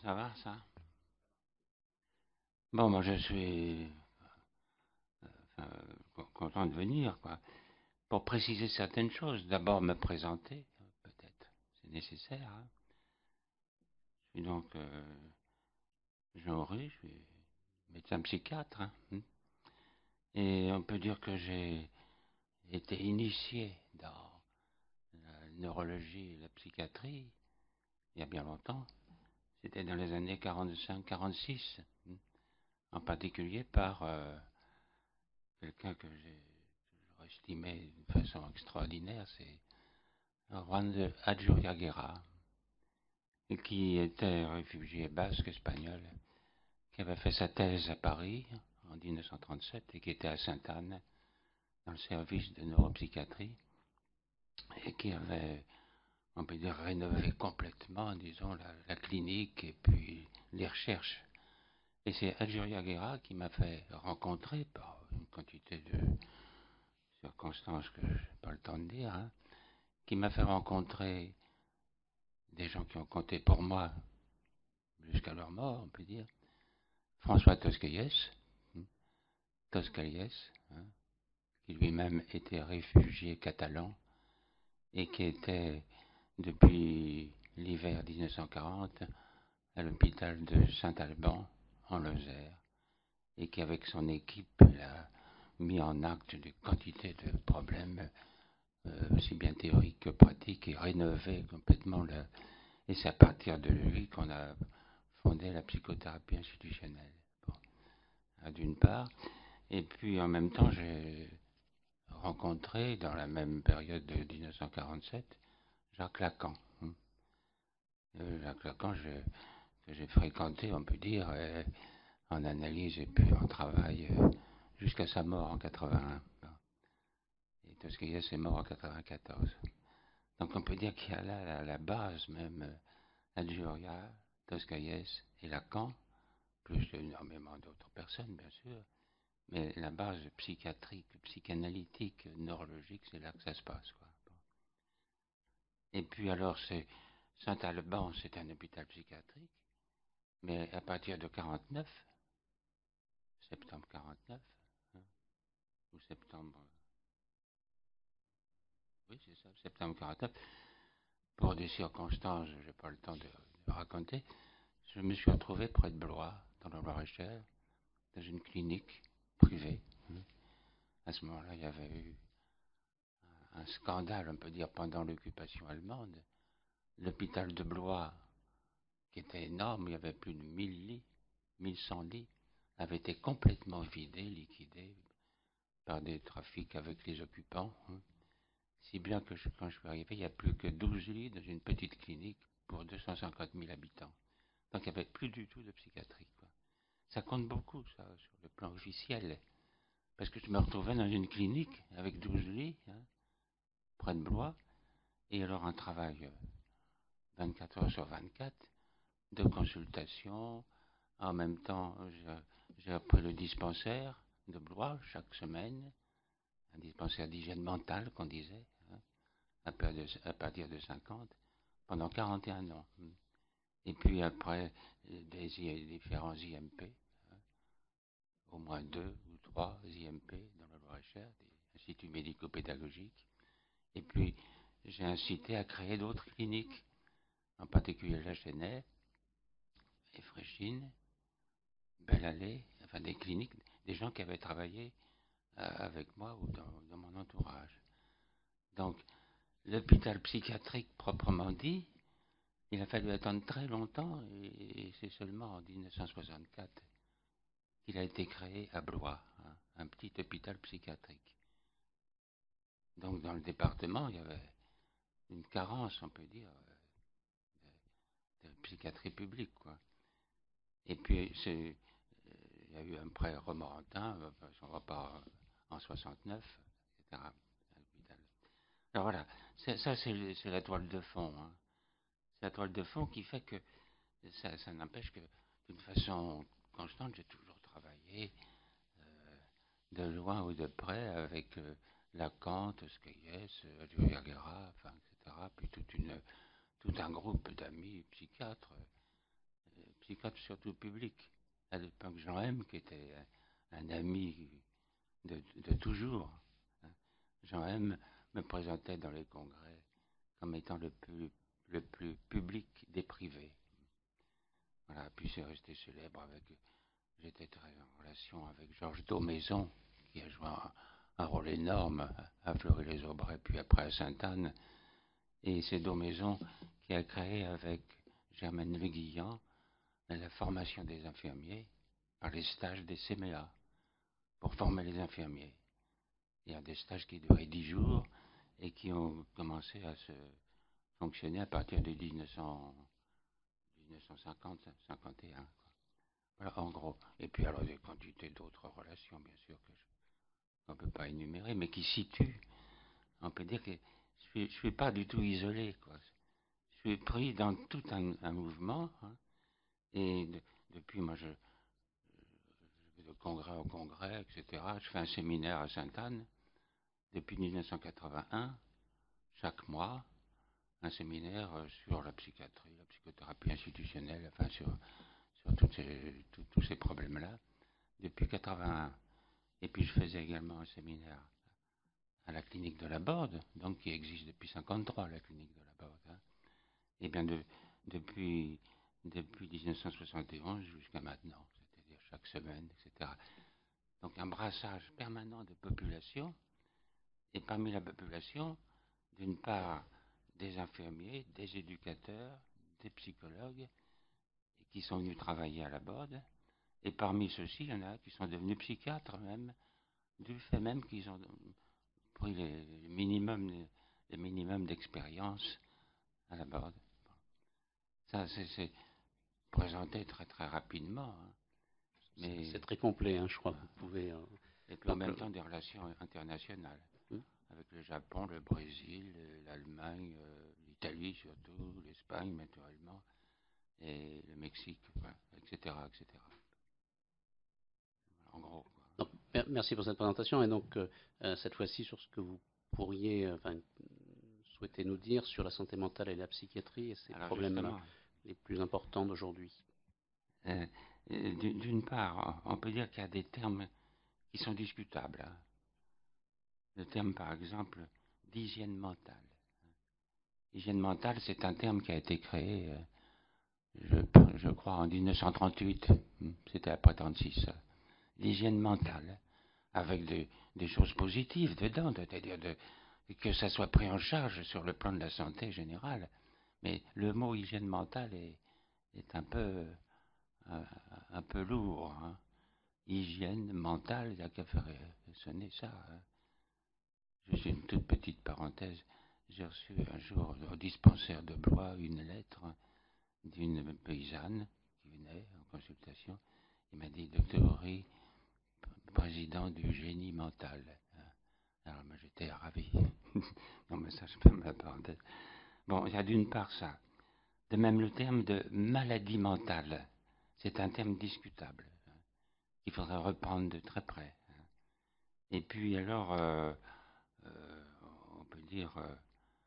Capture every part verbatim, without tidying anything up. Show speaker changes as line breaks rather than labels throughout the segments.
Ça va, ça? Bon, moi, je suis enfin, co- content de venir, quoi. Pour préciser certaines choses, d'abord me présenter, peut-être, c'est nécessaire, hein. Je suis donc euh, Jean Horry, je suis médecin psychiatre, hein. Et on peut dire que j'ai été initié dans la neurologie et la psychiatrie il y a bien longtemps. C'était dans les années quarante-cinq quarante-six, en particulier par euh, quelqu'un que j'ai toujours estimé d'une façon extraordinaire, c'est Juan de Adjuriaguera, qui était réfugié basque espagnol, qui avait fait sa thèse à Paris en mille neuf cent trente-sept et qui était à Sainte-Anne dans le service de neuropsychiatrie et qui avait, on peut dire, rénové complètement, disons, la, la clinique et puis les recherches. Et c'est Adjuriaguera qui m'a fait rencontrer par une quantité de circonstances que je n'ai pas le temps de dire, hein, qui m'a fait rencontrer des gens qui ont compté pour moi jusqu'à leur mort, on peut dire. François Tosquelles, Tosquelles, hein, qui lui-même était réfugié catalan et qui était depuis l'hiver mille neuf cent quarante à l'hôpital de Saint-Alban en Lozère et qui avec son équipe a mis en acte des quantités de problèmes euh, aussi bien théoriques que pratiques et rénové complètement le... Et c'est à partir de lui qu'on a fondé la psychothérapie institutionnelle. Bon, d'une part. Et puis en même temps, j'ai rencontré dans la même période de mille neuf cent quarante-sept Jacques Lacan. Euh, Jacques Lacan, je, que j'ai fréquenté, on peut dire, euh, en analyse et puis en travail euh, jusqu'à sa mort en quatre-vingt-un. Et Tosquelles est mort en quatre-vingt-quatorze. Donc on peut dire qu'il y a là la, la base même, euh, Adjuria, Tosquelles et Lacan, plus énormément d'autres personnes, bien sûr. Mais la base psychiatrique, psychanalytique, neurologique, c'est là que ça se passe, quoi. Et puis alors, c'est Saint-Alban, c'est un hôpital psychiatrique, mais à partir de quarante-neuf, septembre quarante-neuf, hein, ou septembre, oui c'est ça, septembre quarante-neuf, pour des circonstances, je n'ai pas le temps de, de raconter, je me suis retrouvé près de Blois, dans le Loir-et-Cher, dans une clinique privée. Hein. À ce moment-là, il y avait eu un scandale, on peut dire, pendant l'occupation allemande. L'hôpital de Blois, qui était énorme, il y avait plus de mille lits, mille cent lits, avait été complètement vidé, liquidé par des trafics avec les occupants. Hein. Si bien que je, quand je suis arrivé, il n'y a plus que douze lits dans une petite clinique pour deux cent cinquante mille habitants. Donc il n'y avait plus du tout de psychiatrie, quoi. Ça compte beaucoup, ça, sur le plan officiel. Parce que je me retrouvais dans une clinique avec douze lits, hein, près de Blois, et alors un travail vingt-quatre heures sur vingt-quatre, de consultation. En même temps, j'ai appris le dispensaire de Blois chaque semaine, un dispensaire d'hygiène mentale qu'on disait, hein, à partir de cinquante, pendant quarante et un ans. Et puis après, des différents I M P, hein, au moins deux ou trois I M P dans le Loir-et-Cher, des instituts médico-pédagogiques. Et puis, j'ai incité à créer d'autres cliniques, en particulier la Chênaie et Fréchine, Belle Allée, enfin des cliniques, des gens qui avaient travaillé euh, avec moi ou dans, dans mon entourage. Donc, l'hôpital psychiatrique proprement dit, il a fallu attendre très longtemps et, et c'est seulement en mille neuf cent soixante-quatre qu'il a été créé à Blois, hein, un petit hôpital psychiatrique. Donc, dans le département, il y avait une carence, on peut dire, de, de psychiatrie publique, quoi. Et puis, c'est, il y a eu un prêt Romorantin, on va pas en soixante-neuf, et cetera. Alors voilà, c'est, ça c'est, c'est la toile de fond. Hein. C'est la toile de fond qui fait que ça, ça n'empêche que d'une façon constante, j'ai toujours travaillé euh, de loin ou de près avec euh, Lacan, Tosquelles, euh, Vergara, enfin, et cetera. Puis toute une, tout un groupe d'amis psychiatres, euh, psychiatre surtout public. À l'époque, Jean M, qui était un, un ami de, de toujours. Hein. Jean M me présentait dans les congrès comme étant le plus, le plus public des privés. Voilà, puis c'est resté célèbre avec. J'étais très en relation avec Georges Daumaison, qui a joué un, un rôle énorme à Fleury-les-Aubrais, puis après à Sainte-Anne. Et c'est Daumaison qui a créé avec Germaine Le Guillan la formation des infirmiers par les stages des C M E A pour former les infirmiers. Il y a des stages qui duraient dix jours et qui ont commencé à se fonctionner à partir de dix-neuf cent, dix-neuf cent cinquante cinquante et un. Voilà, en gros. Et puis alors des quantités d'autres relations, bien sûr, que je ne peux pas énumérer, mais qui situent. On peut dire que je ne suis, suis pas du tout isolé, quoi. Je suis pris dans tout un, un mouvement, hein, et de, depuis, moi, je, je vais de congrès en congrès, et cetera. Je fais un séminaire à Sainte-Anne depuis dix-neuf cent quatre-vingt-un, chaque mois, un séminaire sur la psychiatrie, la psychothérapie institutionnelle, enfin sur, sur toutes ces, tout, tous ces problèmes-là, depuis quatre-vingt-un. Et puis je faisais également un séminaire à la clinique de la Borde, donc qui existe depuis cinquante-trois, la clinique de la Borde. Hein. Et bien de, depuis, depuis dix-neuf cent soixante et onze jusqu'à maintenant, c'est-à-dire chaque semaine, et cetera. Donc un brassage permanent de population, et parmi la population, d'une part, des infirmiers, des éducateurs, des psychologues, qui sont venus travailler à la Borde, et parmi ceux-ci, il y en a qui sont devenus psychiatres même, du fait même qu'ils ont pris les minimum, les minimum d'expérience à la Borde. Ça, c'est présenté très très rapidement. Hein.
Mais c'est très complet, hein, je crois. Vous pouvez. Euh,
et puis en même temps des relations internationales hmm. avec le Japon, le Brésil, l'Allemagne, euh, l'Italie surtout, l'Espagne naturellement, et le Mexique, voilà, et cetera, et cetera. En gros.
Donc, merci pour cette présentation. Et donc euh, cette fois-ci sur ce que vous pourriez, euh, enfin, souhaiter nous dire sur la santé mentale et la psychiatrie et ces Alors problèmes les plus importants d'aujourd'hui.
Euh, D'une part, on peut dire qu'il y a des termes qui sont discutables. Hein. Le terme, par exemple, d'hygiène mentale. Hygiène mentale, c'est un terme qui a été créé, euh, je, je crois, en dix-neuf cent trente-huit. C'était après trente-six. L'hygiène mentale, avec de, des choses positives dedans, c'est-à-dire de, que ça soit pris en charge sur le plan de la santé générale. Mais le mot hygiène mentale est, est un peu, un, un peu lourd. Hein. Hygiène mentale, il n'y a qu'à faire sonner ça. Hein. Juste une toute petite parenthèse. J'ai reçu un jour au dispensaire de Blois une lettre d'une paysanne qui venait en consultation. Il m'a dit, docteur Horry, président du génie mental. Alors moi j'étais ravi. Non mais ça je peux me la parenthèse. Bon, il y a d'une part ça. De même le terme de maladie mentale, c'est un terme discutable. Il faudrait reprendre de très près. Et puis alors, euh, euh, on peut dire euh,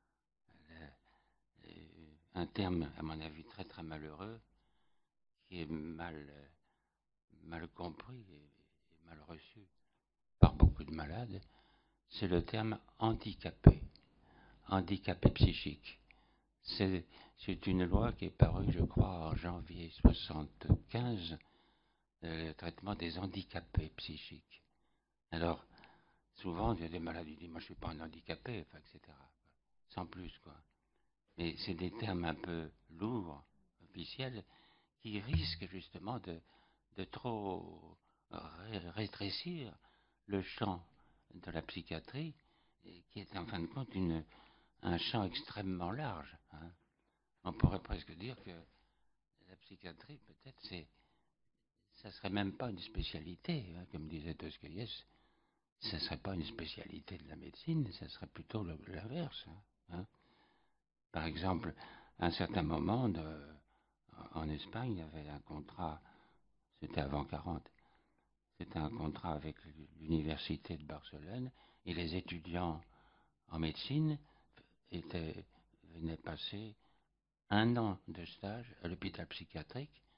un terme, à mon avis, très très malheureux, qui est mal, mal compris et, et mal reçu par beaucoup de malades, c'est le terme handicapé, handicapé psychique. C'est, c'est une loi qui est parue, je crois, en janvier soixante-quinze, le traitement des handicapés psychiques. Alors, souvent, il y a des malades qui disent, moi je ne suis pas un handicapé, enfin, et cetera. Sans plus, quoi. Mais c'est des termes un peu lourds, officiels, qui risquent justement de, de trop rétrécir le champ de la psychiatrie, qui est en fin de compte une, un champ extrêmement large. Hein. On pourrait presque dire que la psychiatrie, peut-être, c'est, ça serait même pas une spécialité, hein, comme disait Dostoïevski. Ce ne serait pas une spécialité de la médecine, ce serait plutôt l'inverse. Hein. Par exemple, à un certain moment, de, en Espagne, il y avait un contrat, c'était avant quarante, c'était un contrat avec l'université de Barcelone, et les étudiants en médecine étaient, venaient passer un an de stage à l'hôpital psychiatrique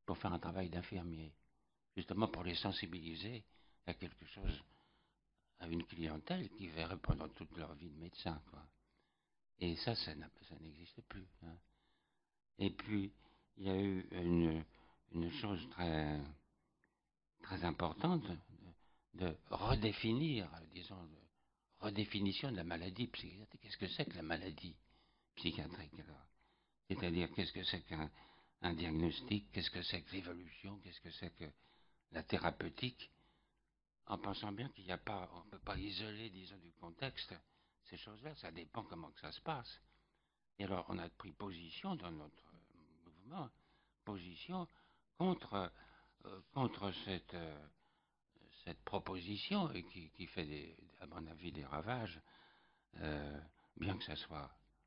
pour faire un travail d'infirmier, justement pour les sensibiliser à quelque chose, à une clientèle qui verrait pendant toute leur vie de médecin, quoi. Et ça, ça, ça n'existe plus. Hein. Et puis, il y a eu une, une chose très, très importante de, de redéfinir, disons, de redéfinition de la maladie psychiatrique. Qu'est-ce que c'est que la maladie psychiatrique, alors? C'est-à-dire, qu'est-ce que c'est qu'un un diagnostic? Qu'est-ce que c'est que l'évolution? Qu'est-ce que c'est que la thérapeutique? En pensant bien qu'il n'y a pas, on ne peut pas isoler, disons, du contexte ces choses-là. Ça dépend comment que ça se passe. Et alors, on a pris position dans notre mouvement, position contre, euh, contre cette, euh, cette proposition et qui, qui fait, des, à mon avis, des ravages, euh, bien que ça soit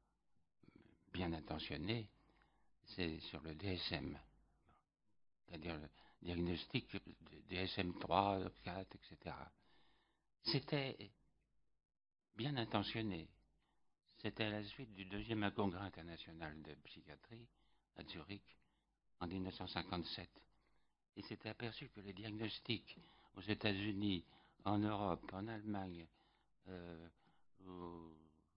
bien intentionné, c'est sur le D S M, c'est-à-dire le diagnostic D S M trois, quatre, et cetera. C'était bien intentionné. C'était à la suite du deuxième congrès international de psychiatrie à Zurich en mille neuf cent cinquante-sept. Et s'était aperçu que les diagnostics aux États-Unis, en Europe, en Allemagne, euh, au,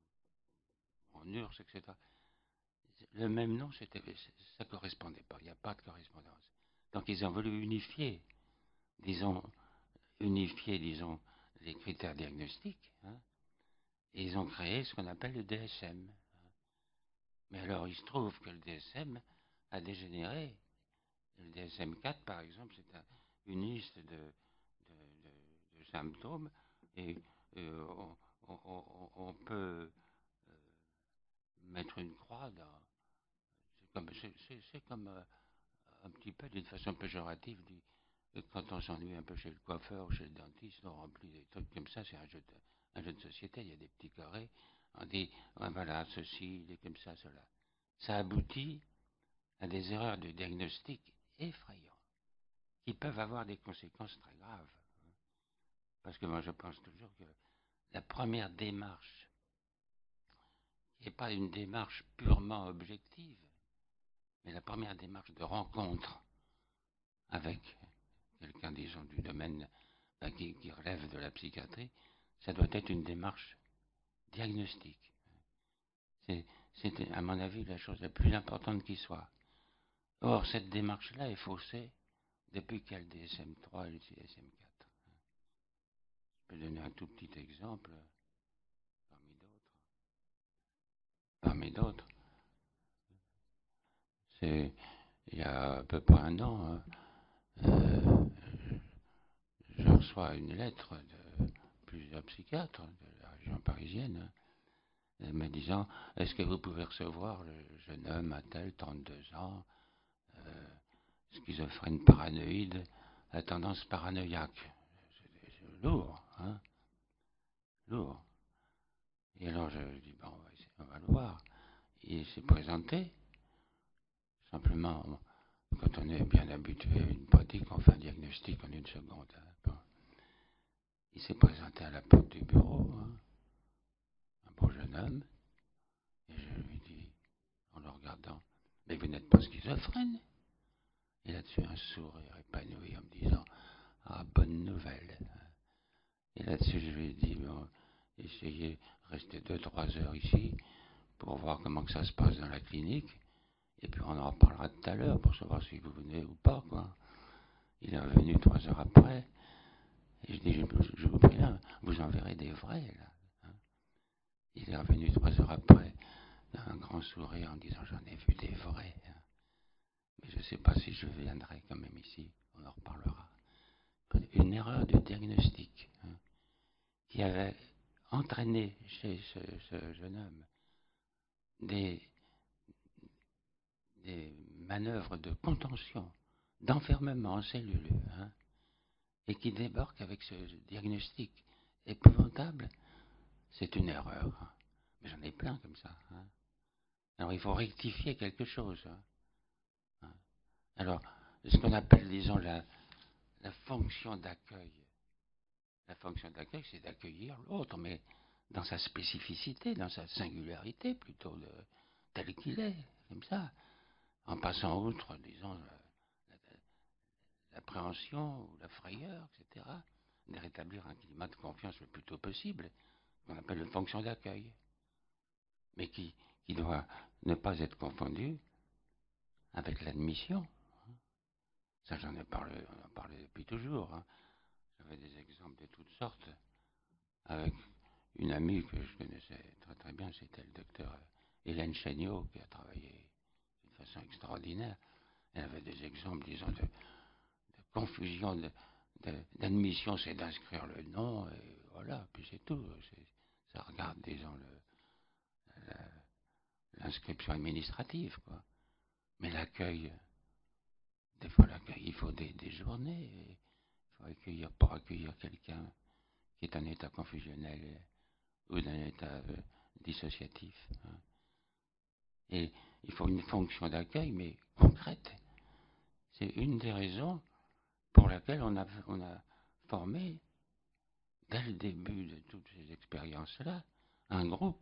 en U R S S, et cetera, le même nom, c'était, ça ne correspondait pas. Il n'y a pas de correspondance. Donc ils ont voulu unifier, disons, unifier, disons, les critères diagnostiques. Hein, et ils ont créé ce qu'on appelle le D S M. Mais alors, il se trouve que le D S M a dégénéré. Le D S M quatre, par exemple, c'est un, une liste de, de, de, de symptômes et euh, on, on, on, on peut euh, mettre une croix dans. C'est comme, c'est, c'est, c'est comme euh, un petit peu, d'une façon péjorative, dit, quand on s'ennuie un peu chez le coiffeur ou chez le dentiste, on remplit des trucs comme ça, c'est un jeu de, un jeu de société, il y a des petits carrés, on dit, ouais, voilà, ceci, il est comme ça, cela. Ça aboutit à des erreurs de diagnostic effrayantes, qui peuvent avoir des conséquences très graves. Parce que moi, je pense toujours que la première démarche, qui n'est pas une démarche purement objective, mais la première démarche de rencontre avec quelqu'un, disons, du domaine ben, qui, qui relève de la psychiatrie, ça doit être une démarche diagnostique. C'est, c'est, à mon avis, la chose la plus importante qui soit. Or, cette démarche-là est faussée depuis qu'il y a le D S M trois et le D S M quatre. Je peux donner un tout petit exemple parmi d'autres. Parmi d'autres, c'est il y a à peu près un an, hein, euh, je reçois une lettre de plusieurs psychiatres de la région parisienne hein, me disant est-ce que vous pouvez recevoir le jeune homme à tel, trente-deux ans, euh, schizophrène paranoïde, à tendance paranoïaque. C'est, c'est lourd, hein, lourd. Et alors je dis bon, on va, essayer, on va le voir. Il s'est présenté. Simplement, quand on est bien habitué à une pratique, on fait un diagnostic en une seconde. Hein. Bon. Il s'est présenté à la porte du bureau, hein, un beau jeune homme, et je lui dis, en le regardant, mais vous n'êtes pas schizophrène? Et là-dessus, un sourire épanoui en me disant, ah, bonne nouvelle. Et là-dessus, je lui ai dit, bon, essayez, restez deux, trois heures ici pour voir comment que ça se passe dans la clinique. Et puis on en reparlera tout à l'heure pour savoir si vous venez ou pas, quoi. Il est revenu trois heures après. Et je dis, je, je vous prie, là, vous en verrez des vrais, là. Hein. Il est revenu trois heures après, d'un grand sourire, en disant, j'en ai vu des vrais. Hein. Mais je ne sais pas si je viendrai quand même ici. On en reparlera. Une erreur de diagnostic hein, qui avait entraîné chez ce, ce jeune homme des, des manœuvres de contention, d'enfermement en cellule, hein, et qui débarque avec ce diagnostic épouvantable, c'est une erreur. Hein. Mais j'en ai plein comme ça. Hein. Alors il faut rectifier quelque chose. Hein. Alors, ce qu'on appelle, disons, la, la fonction d'accueil. La fonction d'accueil, c'est d'accueillir l'autre, mais dans sa spécificité, dans sa singularité, plutôt de, tel qu'il est, comme ça, en passant outre, disons, l'appréhension ou la frayeur, et cetera, de rétablir un climat de confiance le plus tôt possible, qu'on appelle une fonction d'accueil, mais qui, qui doit ne pas être confondu avec l'admission. Ça, j'en ai parlé, on en parlé depuis toujours. Hein. J'avais des exemples de toutes sortes, avec une amie que je connaissais très très bien, c'était le docteur Hélène Chéniaud, qui a travaillé d'une façon extraordinaire. Elle avait des exemples, disons, de, de confusion, de, de, d'admission, c'est d'inscrire le nom, et voilà, puis c'est tout. C'est, ça regarde, disons, le, la, l'inscription administrative, quoi. Mais l'accueil, des fois, l'accueil, il faut des, des journées. Il faut accueillir, pour accueillir quelqu'un qui est en état confusionnel ou d'un état euh, dissociatif. Hein. Et il faut une fonction d'accueil, mais concrète. C'est une des raisons pour laquelle on a, on a formé, dès le début de toutes ces expériences-là, un groupe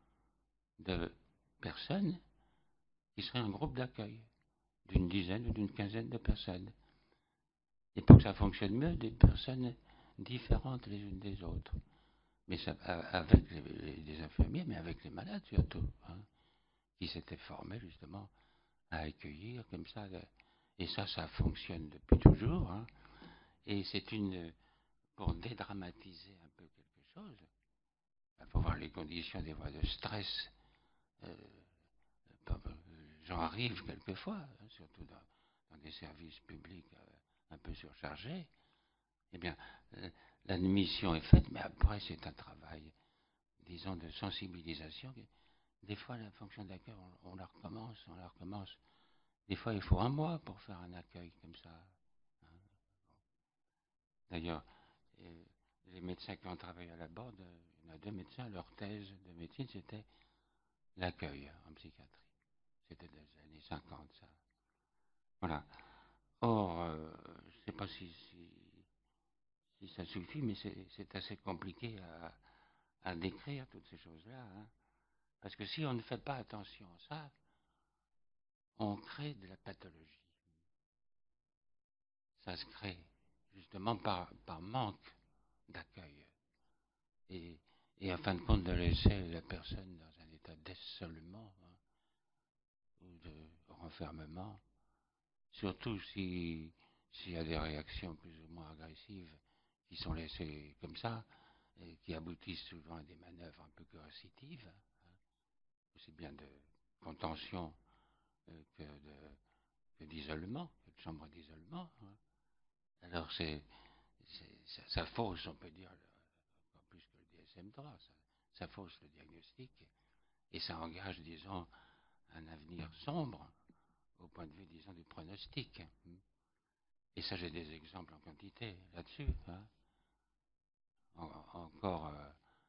de personnes qui serait un groupe d'accueil, d'une dizaine ou d'une quinzaine de personnes. Et pour que ça fonctionne mieux, des personnes différentes les unes des autres. Mais ça, avec les, les, les infirmiers, mais avec les malades surtout, hein, qui s'étaient formés justement à accueillir comme ça. Et ça, ça fonctionne depuis toujours. Hein. Et c'est une... Pour dédramatiser un peu quelque chose, il faut voir les conditions des voies de stress. Euh, j'en arrive quelquefois, hein, surtout dans, dans des services publics euh, un peu surchargés. Eh bien, euh, l'admission est faite, mais après, c'est un travail, disons, de sensibilisation. Des fois, la fonction d'accueil, on, on la recommence, on la recommence. Des fois, il faut un mois pour faire un accueil comme ça. Hein. D'ailleurs, euh, les médecins qui ont travaillé à la Borde, il y en a deux médecins, leur thèse de médecine, c'était l'accueil en psychiatrie. C'était des années cinquante, ça. Voilà. Or, euh, je ne sais pas si, si, si ça suffit, mais c'est, c'est assez compliqué à, à décrire toutes ces choses-là. Hein. Parce que si on ne fait pas attention à ça, on crée de la pathologie. Ça se crée justement par, par manque d'accueil. Et, et en fin de compte, de laisser la personne dans un état d'isolement hein, ou de renfermement, surtout si, s'il y a des réactions plus ou moins agressives qui sont laissées comme ça, et qui aboutissent souvent à des manœuvres un peu coercitives, hein, aussi bien de contention euh, que, de, que d'isolement, que de chambre d'isolement. Hein. Alors c'est, c'est ça, ça fausse, on peut dire, encore plus que le D S M trois, ça, ça fausse le diagnostic et ça engage, disons, un avenir sombre au point de vue, disons, du pronostic. Et ça, j'ai des exemples en quantité là-dessus. Hein. En, encore, euh,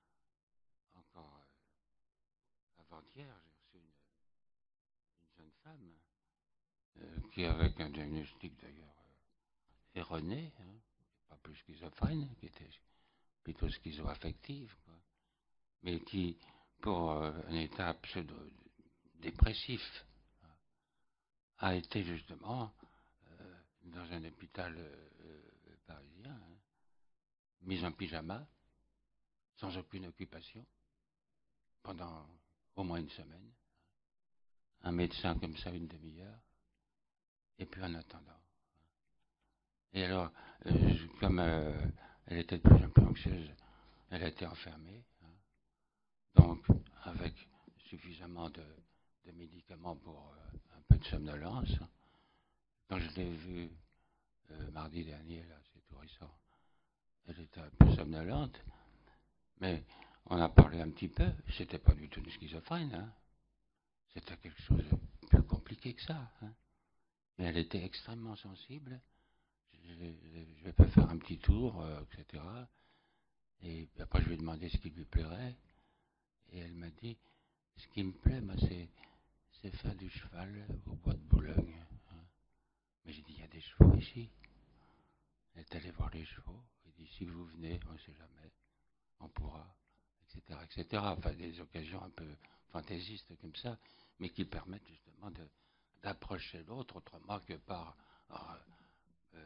encore euh, avant-hier, j'ai reçu une, une jeune femme euh, qui, avec un diagnostic d'ailleurs euh, erroné, hein, pas plus schizophrène, qui était plutôt schizoaffective, quoi, mais qui, pour euh, un état pseudo-dépressif, a été justement euh, dans un hôpital euh, parisien, hein, mise en pyjama, sans aucune occupation, pendant au moins une semaine. Un médecin comme ça, une demi-heure, et puis en attendant. Et alors, euh, comme euh, elle était de plus en plus anxieuse, elle a été enfermée, hein, donc avec suffisamment de, de médicaments pour euh, un peu de somnolence. Quand je l'ai vue euh, mardi dernier, là, c'est tout récent, elle était un peu somnolente, mais on a parlé un petit peu, c'était pas du tout une schizophrène, hein. C'était quelque chose de plus compliqué que ça. Hein. Mais elle était extrêmement sensible. Je, je, je vais pas faire un petit tour, euh, et cetera. Et après, je lui ai demandé ce qui lui plairait. Et elle m'a dit, ce qui me plaît, moi, c'est, c'est faire du cheval au bois de Boulogne. Hein. Mais j'ai dit, il y a des chevaux ici. Elle est allée voir les chevaux. Elle dit, si vous venez, on ne sait jamais, on pourra, et cetera, et cetera. Enfin, des occasions un peu fantaisistes comme ça, mais qui permettent justement de, d'approcher l'autre autrement que par euh, euh,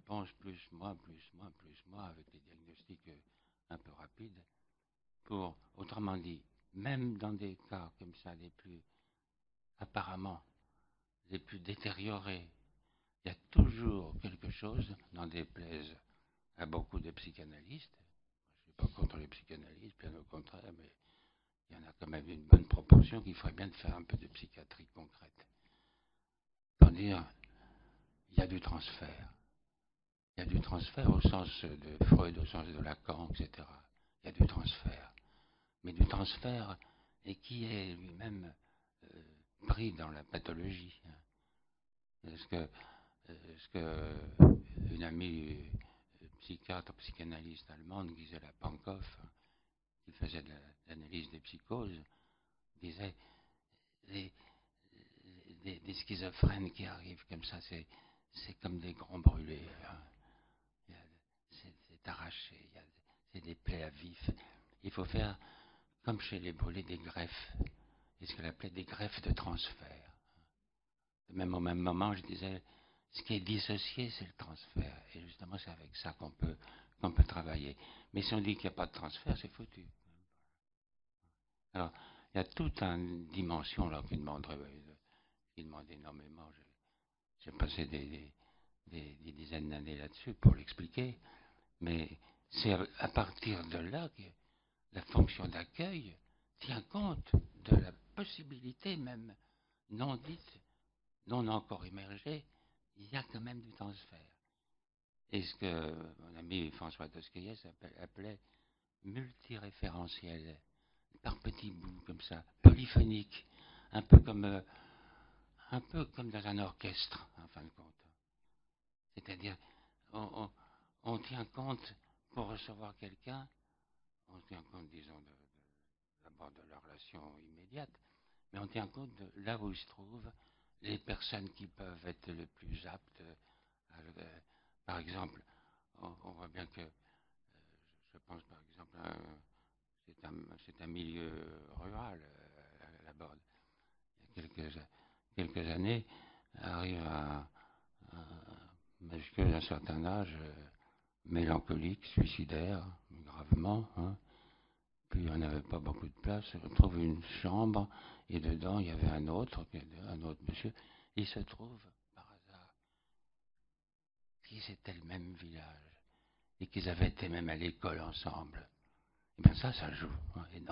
réponse plus moi, plus moi, plus moi, avec des diagnostics un peu rapides, pour, autrement dit, même dans des cas comme ça, les plus, apparemment, les plus détériorés, il y a toujours quelque chose, n'en déplaise à beaucoup de psychanalystes. Je ne suis pas contre les psychanalystes, bien au contraire, mais il y en a quand même une bonne proportion qu'il ferait bien de faire un peu de psychiatrie concrète. Pour dire, il y a du transfert. Il y a du transfert au sens de Freud, au sens de Lacan, et cetera. Il y a du transfert. Mais du transfert et qui est lui-même euh, pris dans la pathologie. Est-ce que, est-ce que une amie euh, psychiatre, psychanalyste allemande, Gisela Pankow, qui faisait de l'analyse des psychoses, disait les, les, les schizophrènes qui arrivent comme ça, c'est, c'est comme des grands brûlés. Hein. C'est, c'est arraché, il y a, c'est des plaies à vif. Il faut faire, comme chez les brûlés, des greffes. Et ce qu'elle appelait des greffes de transfert. Même au même moment, je disais, ce qui est dissocié, c'est le transfert. Et justement, c'est avec ça qu'on peut, qu'on peut travailler. Mais si on dit qu'il n'y a pas de transfert, c'est foutu. Alors, il y a toute une dimension là qui demande, qui demande énormément. J'ai passé des, des, des, des dizaines d'années là-dessus pour l'expliquer. Mais c'est à partir de là que la fonction d'accueil tient compte de la possibilité même non dite, non encore émergée, il y a quand même du transfert. Et ce que mon ami François Tosquelles appelait multiréférentiel, par petits bouts comme ça, polyphonique, un peu comme, euh, un peu comme dans un orchestre, en fin de compte. C'est-à-dire, on, on, on tient compte, pour recevoir quelqu'un, on tient compte, disons, de, de, d'abord de la relation immédiate, mais on tient compte de là où il se trouve, les personnes qui peuvent être les plus aptes. À, euh, par exemple, on, on voit bien que, euh, je pense par exemple, à, c'est, un, c'est un milieu rural, euh, la Borde. Il y a quelques, quelques années, arrive à, à jusqu'à un certain âge, euh, mélancolique, suicidaire, gravement, hein. Puis on n'avait pas beaucoup de place. On trouve une chambre et dedans il y avait un autre, un autre monsieur. Il se trouve par hasard qu'ils étaient le même village et qu'ils avaient été même à l'école ensemble. Et bien ça, ça joue. Hein,